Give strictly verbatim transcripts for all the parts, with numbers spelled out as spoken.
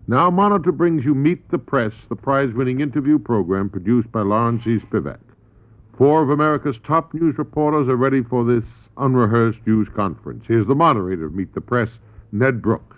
Now Monitor brings you Meet the Press, the prize-winning interview program produced by Lawrence E. Spivak. Four of America's top news reporters are ready for this unrehearsed news conference. Here's the moderator of Meet the Press, Ned Brooks.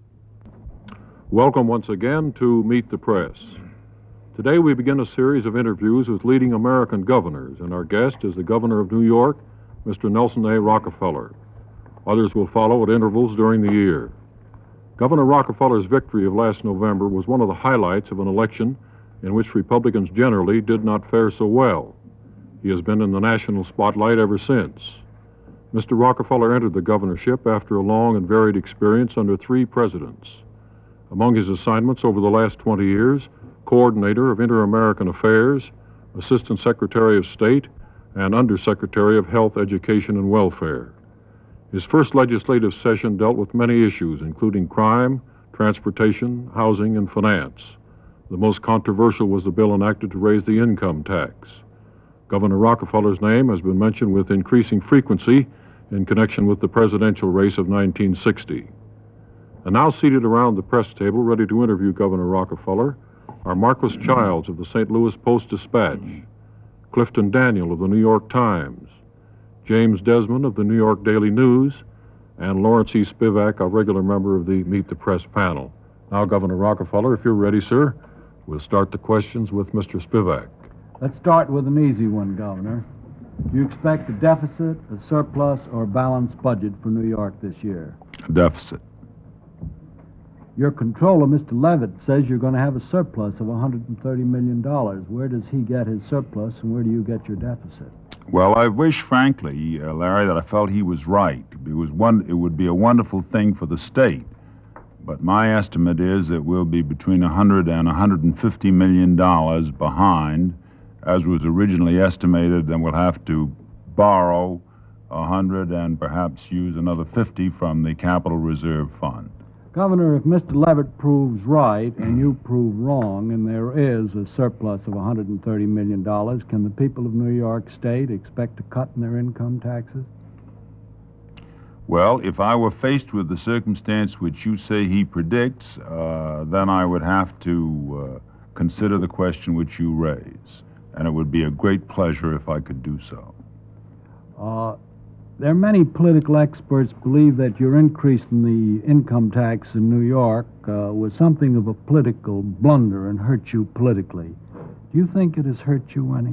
Welcome once again to Meet the Press. Today we begin a series of interviews with leading American governors, and our guest is the governor of New York, Mister Nelson A. Rockefeller. Others will follow at intervals during the year. Governor Rockefeller's victory of last November was one of the highlights of an election in which Republicans generally did not fare so well. He has been in the national spotlight ever since. Mister Rockefeller entered the governorship after a long and varied experience under three presidents. Among his assignments over the last twenty years, Coordinator of Inter-American Affairs, Assistant Secretary of State, and Undersecretary of Health, Education, and Welfare. His first legislative session dealt with many issues, including crime, transportation, housing, and finance. The most controversial was the bill enacted to raise the income tax. Governor Rockefeller's name has been mentioned with increasing frequency in connection with the presidential race of nineteen sixty. And now seated around the press table, ready to interview Governor Rockefeller, are Marcus Childs of the Saint Louis Post-Dispatch, Clifton Daniel of the New York Times, James Desmond of the New York Daily News, and Lawrence E. Spivak, a regular member of the Meet the Press panel. Now, Governor Rockefeller, if you're ready, sir, we'll start the questions with Mister Spivak. Let's start with an easy one, Governor. Do you expect a deficit, a surplus, or a balanced budget for New York this year? A deficit. Your controller, Mister Levitt, says you're going to have a surplus of one hundred thirty million dollars. Where does he get his surplus, and where do you get your deficit? Well, I wish, frankly, uh, Larry, that I felt he was right. It was one. It would be a wonderful thing for the state. But my estimate is that we'll be between one hundred and one hundred fifty million dollars behind, as was originally estimated. Then we'll have to borrow one hundred and perhaps use another fifty from the Capital Reserve Fund. Governor, if Mister Levitt proves right and you prove wrong, and there is a surplus of one hundred thirty million dollars, can the people of New York State expect a cut in their income taxes? Well, if I were faced with the circumstance which you say he predicts, uh, then I would have to uh, consider the question which you raise, and it would be a great pleasure if I could do so. Uh, There are many political experts believe that your increase in the income tax in New York uh, was something of a political blunder and hurt you politically. Do you think it has hurt you any?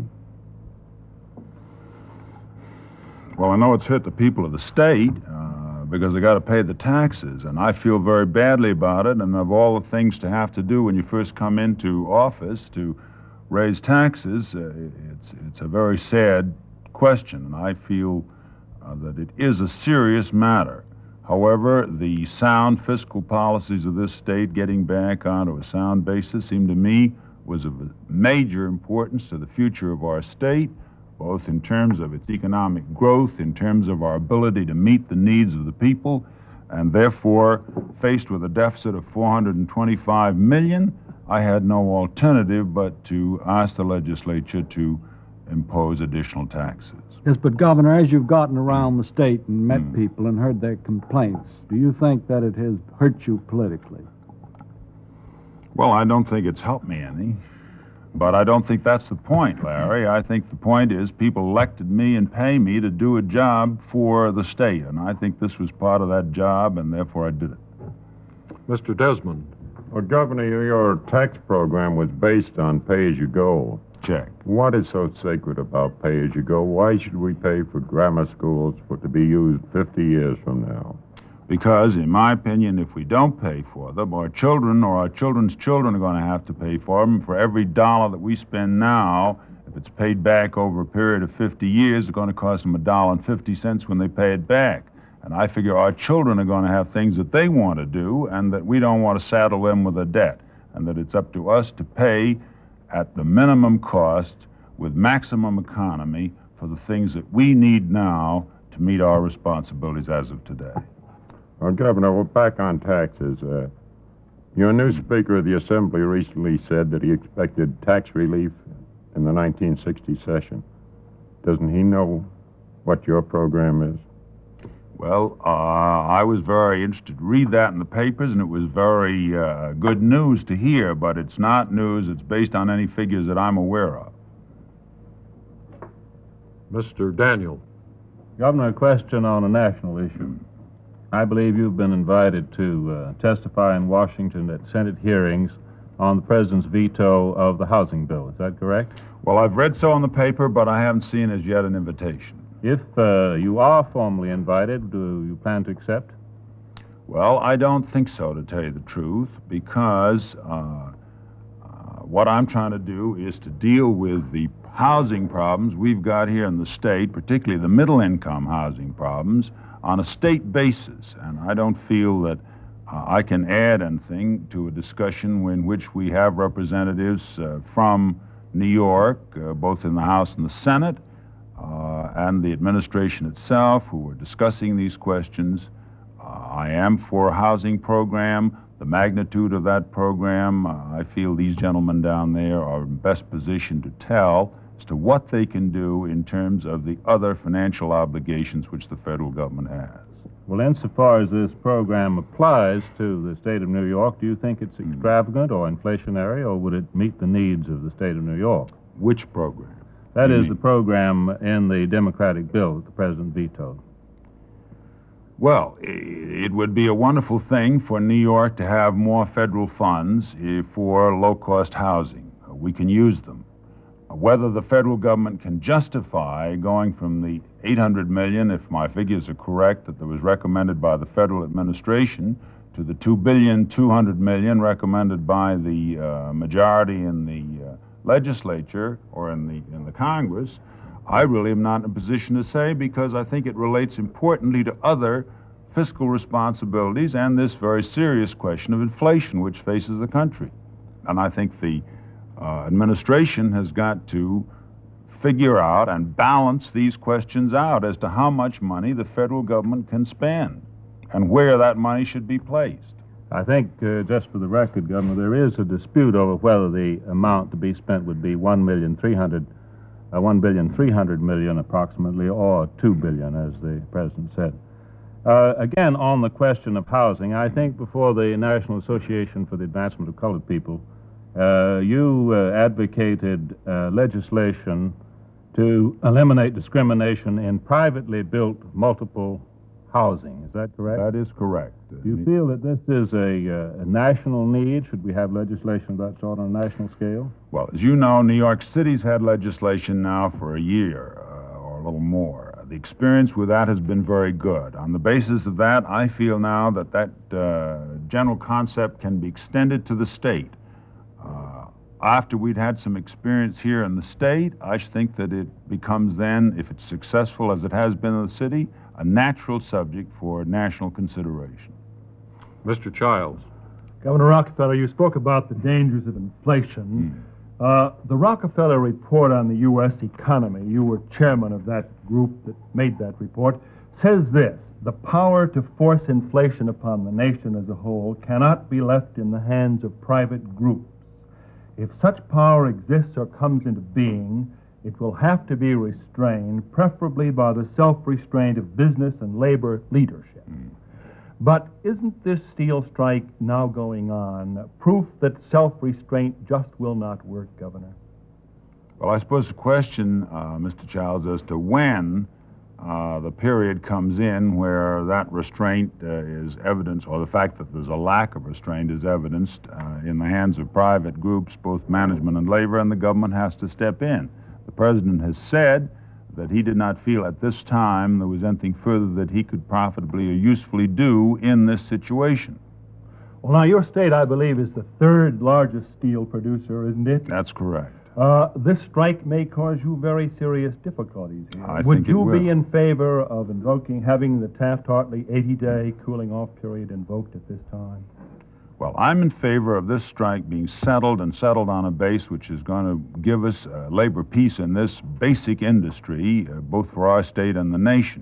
Well, I know it's hurt the people of the state uh, because they got to pay the taxes, and I feel very badly about it. And of all the things to have to do when you first come into office to raise taxes, uh, it's it's a very sad question, and I feel Uh, that it is a serious matter. However, the sound fiscal policies of this state getting back onto a sound basis seemed to me was of major importance to the future of our state, both in terms of its economic growth, in terms of our ability to meet the needs of the people, and therefore, faced with a deficit of four hundred twenty-five million dollars, I had no alternative but to ask the legislature to impose additional taxes. Yes, but Governor, as you've gotten around the state and met Mm. people and heard their complaints, do you think that it has hurt you politically? Well, I don't think it's helped me any, but I don't think that's the point, Larry. I think the point is people elected me and pay me to do a job for the state, and I think this was part of that job, and therefore I did it. Mister Desmond. Well, Governor, your tax program was based on pay-as-you-go. Check. What is so sacred about pay-as-you-go? Why should we pay for grammar schools for to be used fifty years from now? Because, in my opinion, if we don't pay for them, our children or our children's children are going to have to pay for them. For every dollar that we spend now, if it's paid back over a period of fifty years, it's going to cost them a dollar and fifty cents when they pay it back. And I figure our children are going to have things that they want to do, and that we don't want to saddle them with a debt, and that it's up to us to pay at the minimum cost with maximum economy for the things that we need now to meet our responsibilities as of today. Well, Governor, we're back on taxes. Uh, your new Speaker of the Assembly recently said that he expected tax relief in the nineteen sixty session. Doesn't he know what your program is? Well, uh, I was very interested to read that in the papers, and it was very uh, good news to hear, but it's not news that's based on any figures that I'm aware of. Mister Daniel. Governor, a question on a national issue. I believe you've been invited to uh, testify in Washington at Senate hearings on the President's veto of the housing bill. Is that correct? Well, I've read so in the paper, but I haven't seen as yet an invitation. If uh, you are formally invited, do you plan to accept? Well, I don't think so, to tell you the truth, because uh, uh, what I'm trying to do is to deal with the housing problems we've got here in the state, particularly the middle-income housing problems, on a state basis. And I don't feel that uh, I can add anything to a discussion in which we have representatives uh, from New York, uh, both in the House and the Senate, uh, and the administration itself, who are discussing these questions. Uh, I am for a housing program. The magnitude of that program, uh, I feel these gentlemen down there are in best position to tell as to what they can do in terms of the other financial obligations which the federal government has. Well, insofar as this program applies to the state of New York, do you think it's extravagant or inflationary, or would it meet the needs of the state of New York? Which program? That You is mean- the program in the Democratic bill that the president vetoed. Well, i- it would be a wonderful thing for New York to have more federal funds eh, for low-cost housing. Uh, We can use them. Uh, Whether the federal government can justify going from the eight hundred million, if my figures are correct, that was recommended by the federal administration, to the two billion two hundred million recommended by the uh, majority in the uh, legislature or in the in the Congress, I really am not in a position to say, because I think it relates importantly to other fiscal responsibilities and this very serious question of inflation which faces the country. And I think the uh, administration has got to figure out and balance these questions out as to how much money the federal government can spend and where that money should be placed. I think, uh, just for the record, Governor, there is a dispute over whether the amount to be spent would be one million three hundred, uh, one billion three hundred million approximately, or two billion, as the president said. Uh, again, on the question of housing, I think before the National Association for the Advancement of Colored People, uh, you uh, advocated uh, legislation to eliminate discrimination in privately built multiple housing. Is that correct? That is correct. Do you feel that this is a, uh, a national need? Should we have legislation of that sort on a national scale? Well, as you know, New York City's had legislation now for a year uh, or a little more. The experience with that has been very good. On the basis of that, I feel now that that uh, general concept can be extended to the state. Uh, after we'd had some experience here in the state, I think that it becomes then, if it's successful as it has been in the city, a natural subject for national consideration. Mister Childs. Governor Rockefeller, you spoke about the dangers of inflation. Uh, the Rockefeller Report on the U S economy, you were chairman of that group that made that report, says this: the power to force inflation upon the nation as a whole cannot be left in the hands of private groups. If such power exists or comes into being, it will have to be restrained, preferably by the self-restraint of business and labor leadership. Mm. But isn't this steel strike now going on proof that self-restraint just will not work, Governor? Well, I suppose the question, uh, Mister Childs, as to when uh, the period comes in where that restraint uh, is evidenced, or the fact that there's a lack of restraint is evidenced uh, in the hands of private groups, both management and labor, and the government has to step in. The president has said that he did not feel at this time there was anything further that he could profitably or usefully do in this situation. Well, now, your state, I believe, is the third largest steel producer, isn't it? That's correct. Uh, this strike may cause you very serious difficulties here. I Would think it you will. be in favor of invoking, having the Taft-Hartley eighty-day cooling-off period invoked at this time? Well, I'm in favor of this strike being settled and settled on a base which is going to give us uh, labor peace in this basic industry, uh, both for our state and the nation.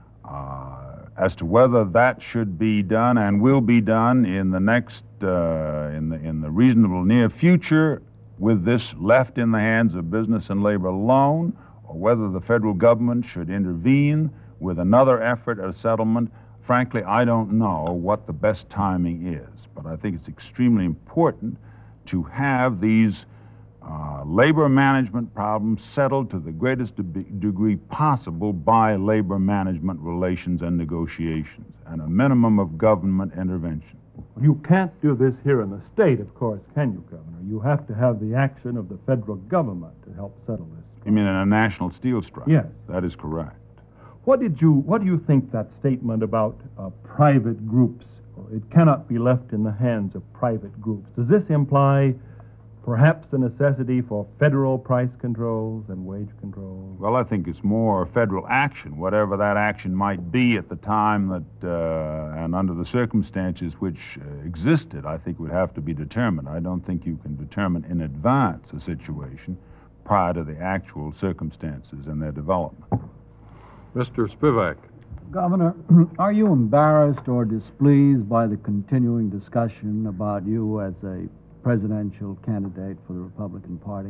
Uh, as to whether that should be done and will be done in the next, uh, in the in the reasonable near future, with this left in the hands of business and labor alone, or whether the federal government should intervene with another effort at a settlement. Frankly, I don't know what the best timing is, but I think it's extremely important to have these uh, labor management problems settled to the greatest de- degree possible by labor management relations and negotiations, and a minimum of government intervention. You can't do this here in the state, of course, can you, Governor? You have to have the action of the federal government to help settle this. You mean in a national steel strike? Yes. That is correct. What did you, what do you think that statement about uh, private groups, or it cannot be left in the hands of private groups, does this imply perhaps the necessity for federal price controls and wage controls? Well, I think it's more federal action, whatever that action might be at the time that, uh, and under the circumstances which uh, existed, I think would have to be determined. I don't think you can determine in advance a situation prior to the actual circumstances and their development. Mister Spivak. Governor, are you embarrassed or displeased by the continuing discussion about you as a presidential candidate for the Republican Party?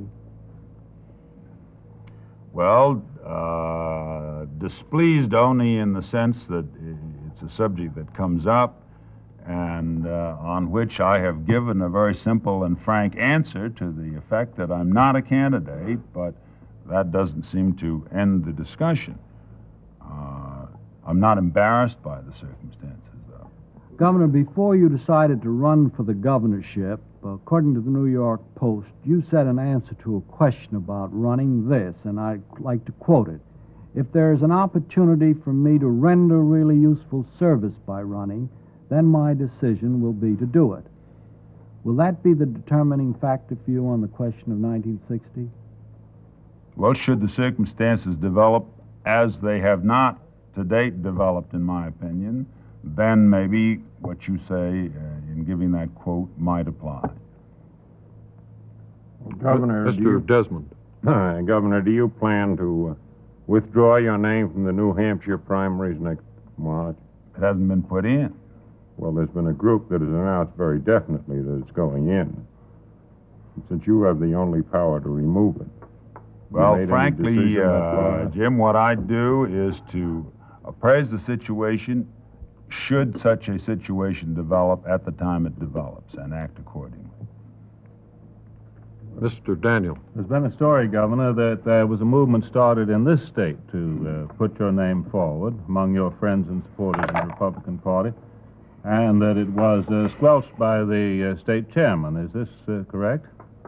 Well, uh, displeased only in the sense that it's a subject that comes up and uh, on which I have given a very simple and frank answer to the effect that I'm not a candidate, but that doesn't seem to end the discussion. Uh, I'm not embarrassed by the circumstances, though. Governor, before you decided to run for the governorship, according to the New York Post, you said in answer to a question about running this, and I'd like to quote it, "If there is an opportunity for me to render really useful service by running, then my decision will be to do it." Will that be the determining factor for you on the question of nineteen sixty? Well, should the circumstances develop as they have not to date developed, in my opinion, then maybe what you say uh, in giving that quote might apply. Well, Governor, Mister do you, Desmond. uh, Governor, do you plan to uh, withdraw your name from the New Hampshire primaries next March? It hasn't been put in. Well, there's been a group that has announced very definitely that it's going in. And since you have the only power to remove it. Well, made any frankly, decision uh, that, uh, Jim, what I'd do is to appraise the situation, should such a situation develop at the time it develops, and act accordingly. Mister Daniel. There's been a story, Governor, that there was a movement started in this state to uh, put your name forward among your friends and supporters of the Republican Party, and that it was uh, squelched by the uh, state chairman. Is this uh, correct?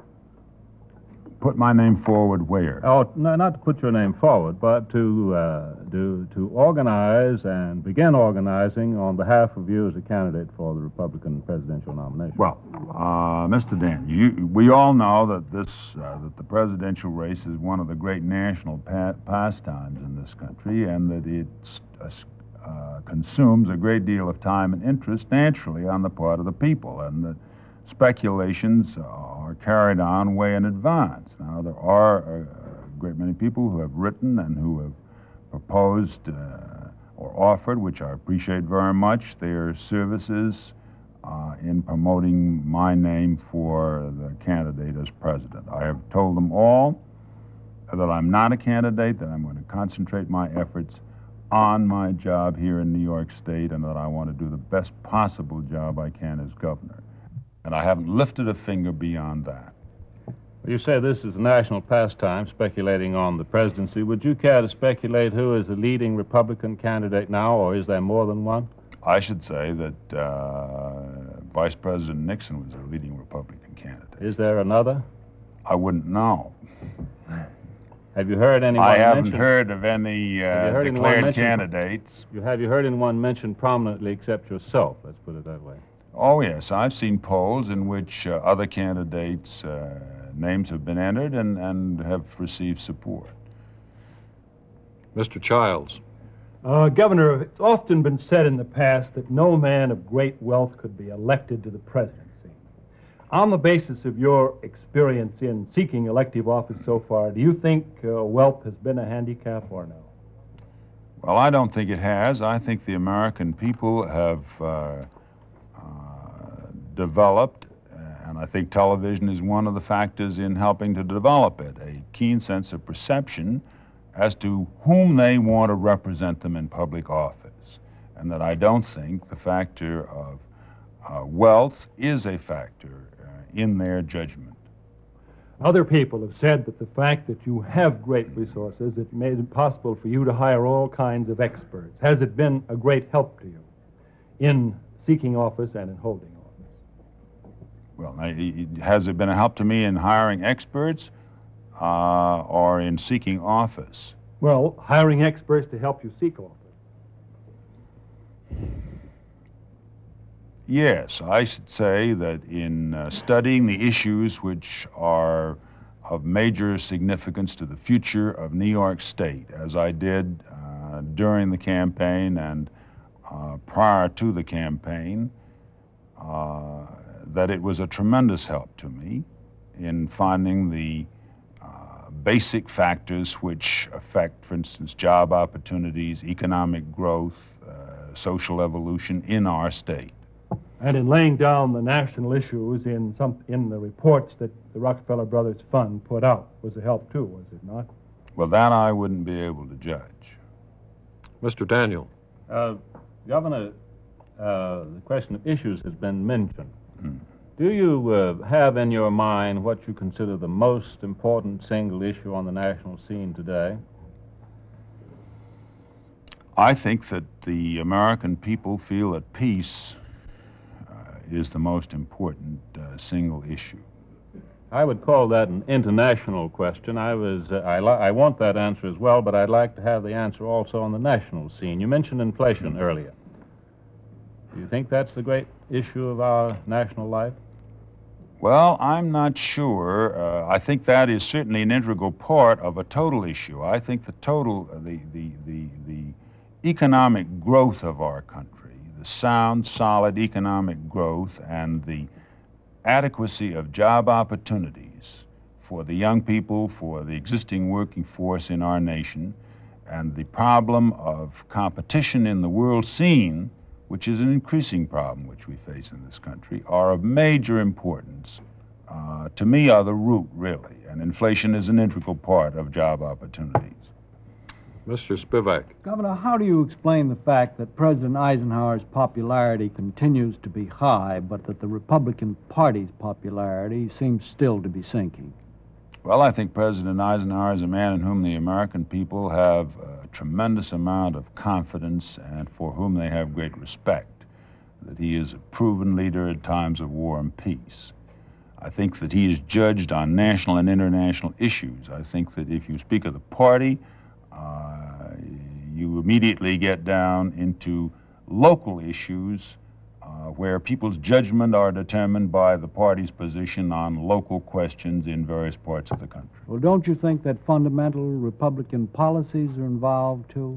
Put my name forward where? Oh, no, not to put your name forward, but to, uh, to, to organize and begin organizing on behalf of you as a candidate for the Republican presidential nomination. Well, uh, Mister Dan, you, we all know that this, uh, that the presidential race is one of the great national pa- pastimes in this country, and that it uh, consumes a great deal of time and interest naturally on the part of the people, and that speculations are carried on way in advance. Now, there are a great many people who have written and who have proposed uh, or offered, which I appreciate very much, their services uh, in promoting my name for the candidate as president. I have told them all that I'm not a candidate, that I'm going to concentrate my efforts on my job here in New York State, and that I want to do the best possible job I can as governor. And I haven't lifted a finger beyond that. You say this is a national pastime, speculating on the presidency. Would you care to speculate who is the leading Republican candidate now, or is there more than one? I should say that uh, Vice President Nixon was the leading Republican candidate. Is there another? I wouldn't know. Have you heard anyone I haven't mention... heard of any uh, Have you heard anyone declared mention- candidates. You, have you heard anyone mentioned prominently except yourself? Let's put it that way. Oh, yes. I've seen polls in which uh, other candidates' uh, names have been entered and, and have received support. Mister Childs. Uh, Governor, it's often been said in the past that no man of great wealth could be elected to the presidency. On the basis of your experience in seeking elective office so far, do you think uh, wealth has been a handicap or no? Well, I don't think it has. I think the American people have uh, uh, developed, and I think television is one of the factors in helping to develop it, a keen sense of perception as to whom they want to represent them in public office, and that I don't think the factor of uh, wealth is a factor uh, in their judgment. Other people have said that the fact that you have great resources, it made it possible for you to hire all kinds of experts. Has it been a great help to you in seeking office and in holding office? Well, I- has it been a help to me in hiring experts uh, or in seeking office? Well, hiring experts to help you seek office. Yes, I should say that in uh, studying the issues which are of major significance to the future of New York State, as I did uh, during the campaign and uh, prior to the campaign, uh, that it was a tremendous help to me in finding the uh, basic factors which affect, for instance, job opportunities, economic growth, uh, social evolution in our state. And in laying down the national issues in some in the reports that the Rockefeller Brothers Fund put out was a help too, was it not? Well, that I wouldn't be able to judge. Mister Daniel. Uh, Governor, uh, the question of issues has been mentioned. Hmm. Do you uh, have in your mind what you consider the most important single issue on the national scene today? I think that the American people feel at peace uh, is the most important uh, single issue. I would call that an international question. I was, uh, I, li- I want that answer as well, but I'd like to have the answer also on the national scene. You mentioned inflation earlier. Do you think that's the great issue of our national life? Well, I'm not sure. Uh, I think that is certainly an integral part of a total issue. I think the total, uh, the, the, the, the economic growth of our country, the sound, solid economic growth, and the adequacy of job opportunities for the young people, for the existing working force in our nation, and the problem of competition in the world scene, which is an increasing problem which we face in this country, are of major importance. Uh, to me, are the root, really, and inflation is an integral part of job opportunities. Mister Spivak. Governor, how do you explain the fact that President Eisenhower's popularity continues to be high, but that the Republican Party's popularity seems still to be sinking? Well, I think President Eisenhower is a man in whom the American people have a tremendous amount of confidence and for whom they have great respect, that he is a proven leader at times of war and peace. I think that he is judged on national and international issues. I think that if you speak of the party, uh, you immediately get down into local issues Uh, where people's judgment are determined by the party's position on local questions in various parts of the country. Well, don't you think that fundamental Republican policies are involved, too?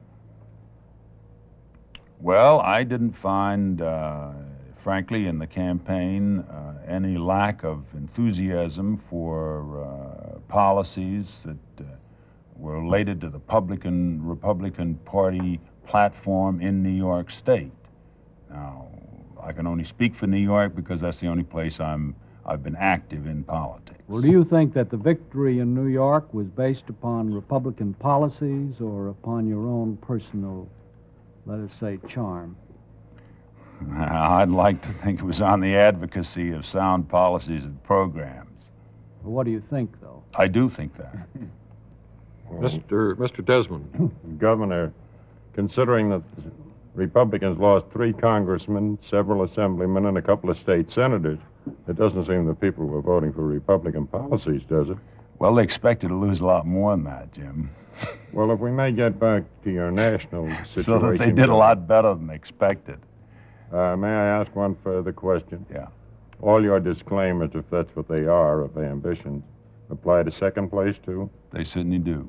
Well, I didn't find, uh, frankly, in the campaign, uh, any lack of enthusiasm for uh, policies that uh, were related to the Republican, Republican Party platform in New York State. Now, I can only speak for New York because that's the only place I'm, I've been active in politics. Well, do you think that the victory in New York was based upon Republican policies or upon your own personal, let us say, charm? I'd like to think it was on the advocacy of sound policies and programs. Well, what do you think, though? I do think that. Mister Mister Desmond. Governor, considering that the Republicans lost three congressmen, several assemblymen, and a couple of state senators, it doesn't seem that people were voting for Republican policies, does it? Well, they expected to lose a lot more than that, Jim. Well, if we may get back to your national situation. So that they did a lot better than expected. Uh, may I ask one further question? Yeah. All your disclaimers, if that's what they are, of ambitions, apply to second place, too? They certainly do.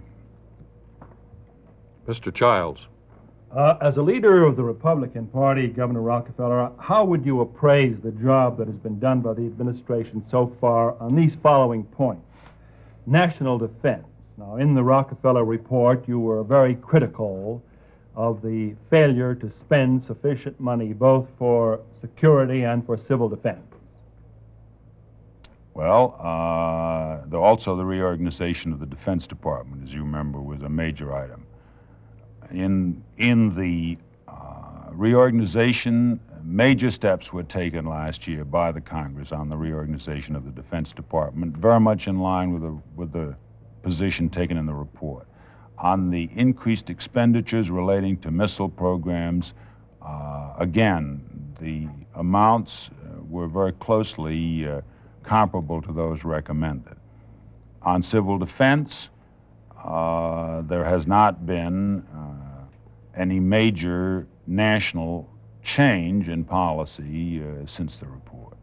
Mister Childs. Uh, as a leader of the Republican Party, Governor Rockefeller, how would you appraise the job that has been done by the administration so far on these following points? National defense. Now, in the Rockefeller report, you were very critical of the failure to spend sufficient money both for security and for civil defense. Well, uh, the, also the reorganization of the Defense Department, as you remember, was a major item. In, in the uh, reorganization, major steps were taken last year by the Congress on the reorganization of the Defense Department, very much in line with the, with the position taken in the report. On the increased expenditures relating to missile programs, uh, again, the amounts uh, were very closely uh, comparable to those recommended. On civil defense, uh, there has not been uh, any major national change in policy uh, since the report.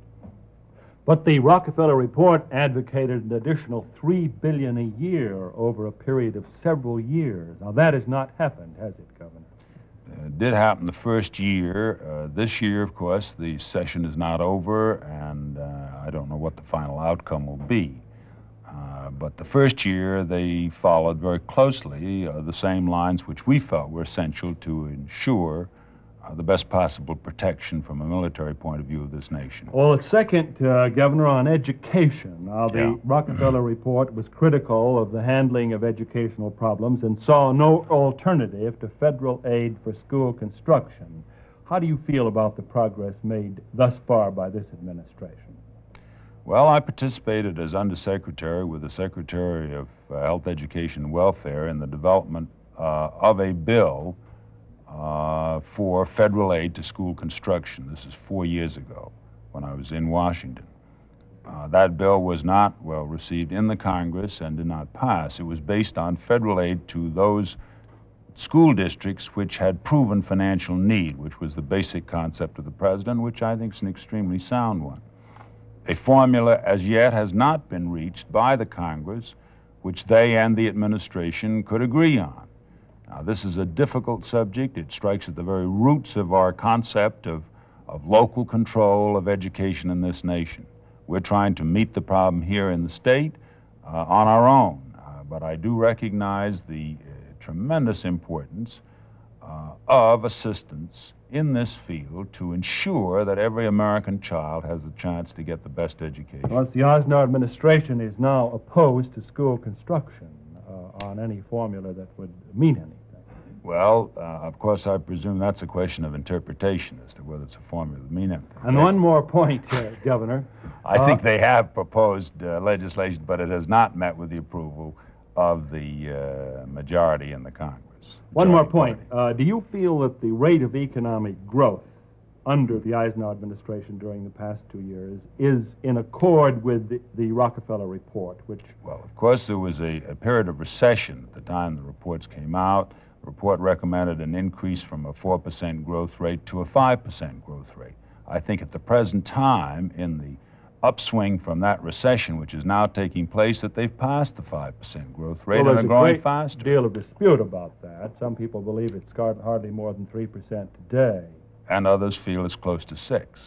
But the Rockefeller report advocated an additional three billion dollars a year over a period of several years. Now, that has not happened, has it, Governor? It did happen the first year. Uh, this year, of course, the session is not over, and uh, I don't know what the final outcome will be. Uh, but the first year, they followed very closely uh, the same lines which we felt were essential to ensure uh, the best possible protection from a military point of view of this nation. Well, the second, uh, Governor, on education. Now, the Yeah. Rockefeller report was critical of the handling of educational problems and saw no alternative to federal aid for school construction. How do you feel about the progress made thus far by this administration? Well, I participated as Undersecretary with the Secretary of uh, Health, Education, and Welfare in the development uh, of a bill uh, for federal aid to school construction. This is four years ago when I was in Washington. Uh, that bill was not well received in the Congress and did not pass. It was based on federal aid to those school districts which had proven financial need, which was the basic concept of the president, which I think is an extremely sound one. A formula as yet has not been reached by the Congress, which they and the administration could agree on. Now, this is a difficult subject. It strikes at the very roots of our concept of, of local control of education in this nation. We're trying to meet the problem here in the state uh, on our own, uh, but I do recognize the uh, tremendous importance uh, of assistance in this field to ensure that every American child has a chance to get the best education. Because the Osner administration is now opposed to school construction uh, on any formula that would mean anything. Well, uh, of course, I presume that's a question of interpretation as to whether it's a formula that mean anything. And one more point, uh, Governor. I uh, think they have proposed uh, legislation, but it has not met with the approval of the uh, majority in the Congress. One more Majority point. party. Uh, do you feel that the rate of economic growth under the Eisenhower administration during the past two years is in accord with the, the Rockefeller report, which... Well, of course, there was a, a period of recession at the time the reports came out. The report recommended an increase from a four percent growth rate to a five percent growth rate. I think at the present time, in the upswing from that recession, which is now taking place, that they've passed the five percent growth rate well, and there's are growing a great faster. deal of dispute about that. Some people believe it's hardly more than three percent today. And others feel it's close to six.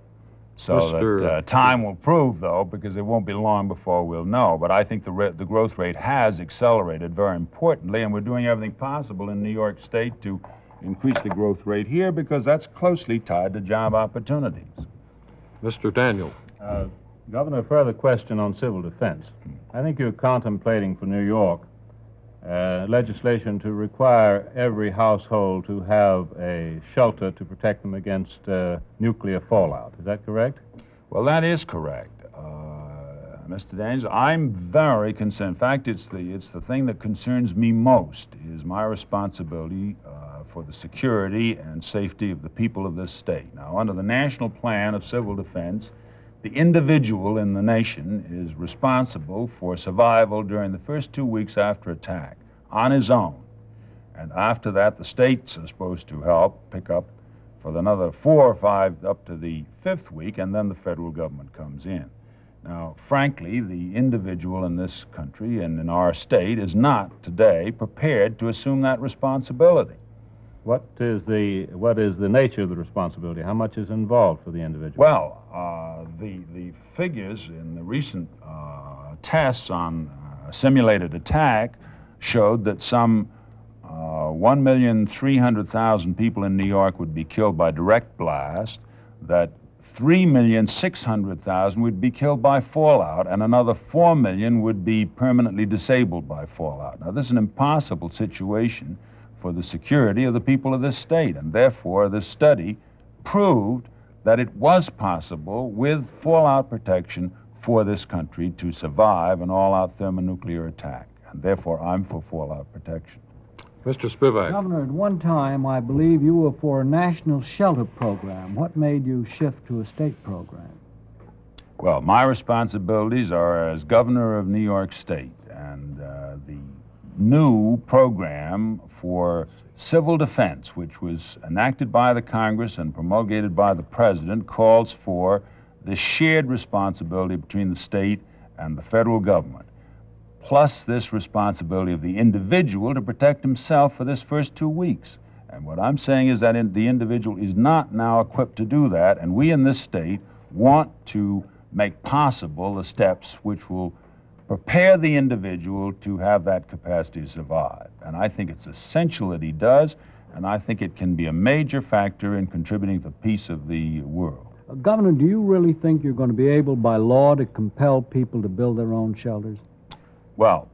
So Mister that uh, time will prove, though, because it won't be long before we'll know. But I think the, re- the growth rate has accelerated very importantly, and we're doing everything possible in New York State to increase the growth rate here because that's closely tied to job opportunities. Mister Daniel. Uh, Governor, a further question on civil defense. I think you're contemplating for New York uh, legislation to require every household to have a shelter to protect them against uh, nuclear fallout. Is that correct? Well, that is correct, uh, Mister Daniels. I'm very concerned. In fact, it's the, it's the thing that concerns me most is my responsibility uh, for the security and safety of the people of this state. Now, under the National Plan of Civil Defense, the individual in the nation is responsible for survival during the first two weeks after attack on his own. And after that, the states are supposed to help pick up for another four or five up to the fifth week, and then the federal government comes in. Now, frankly, the individual in this country and in our state is not today prepared to assume that responsibility. What is the what is the nature of the responsibility? How much is involved for the individual? Well, uh, the the figures in the recent uh, tests on uh, simulated attack showed that some uh, one million three hundred thousand people in New York would be killed by direct blast, that three million six hundred thousand would be killed by fallout, and another four million would be permanently disabled by fallout. Now, this is an impossible situation for the security of the people of this state, and therefore this study proved that it was possible with fallout protection for this country to survive an all-out thermonuclear attack, and therefore I'm for fallout protection. Mister Spivak. Governor, at one time, I believe you were for a national shelter program. What made you shift to a state program? Well, my responsibilities are as governor of New York State, and uh, the new program for civil defense, which was enacted by the Congress and promulgated by the President, calls for the shared responsibility between the state and the federal government, plus this responsibility of the individual to protect himself for this first two weeks. And what I'm saying is that in, the individual is not now equipped to do that, and we in this state want to make possible the steps which will prepare the individual to have that capacity to survive. And I think it's essential that he does, and I think it can be a major factor in contributing to the peace of the world. Uh, Governor, do you really think you're going to be able by law to compel people to build their own shelters? Well,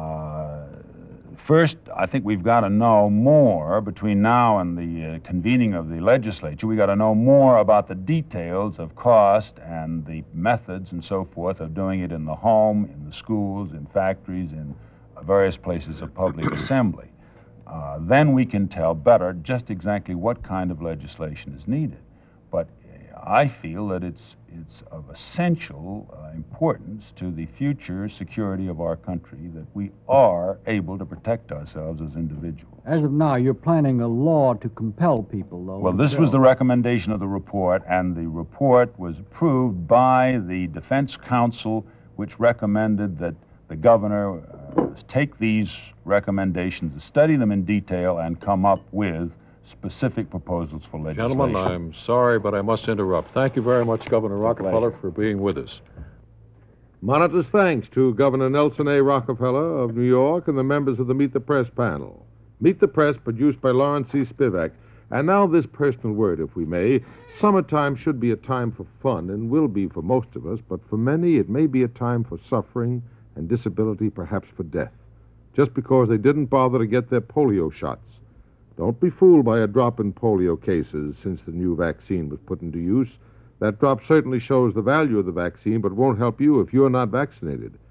uh, first, I think we've got to know more between now and the uh, convening of the legislature. We've got to know more about the details of cost and the methods and so forth of doing it in the home, in the schools, in factories, in uh, various places of public assembly. Uh, then we can tell better just exactly what kind of legislation is needed. But I feel that it's it's of essential uh, importance to the future security of our country that we are able to protect ourselves as individuals. As of now, you're planning a law to compel people, though. Well, this was the recommendation of the report, and the report was approved by the Defense Council, which recommended that the governor uh, take these recommendations, study them in detail, and come up with specific proposals for legislation. Gentlemen, I'm sorry, but I must interrupt. Thank you very much, Governor Rockefeller, for being with us. Monitor's thanks to Governor Nelson A. Rockefeller of New York and the members of the Meet the Press panel. Meet the Press, produced by Lawrence C. Spivak. And now this personal word, if we may. Summertime should be a time for fun, and will be for most of us, but for many it may be a time for suffering and disability, perhaps for death, just because they didn't bother to get their polio shots. Don't be fooled by a drop in polio cases since the new vaccine was put into use. That drop certainly shows the value of the vaccine, but won't help you if you're not vaccinated.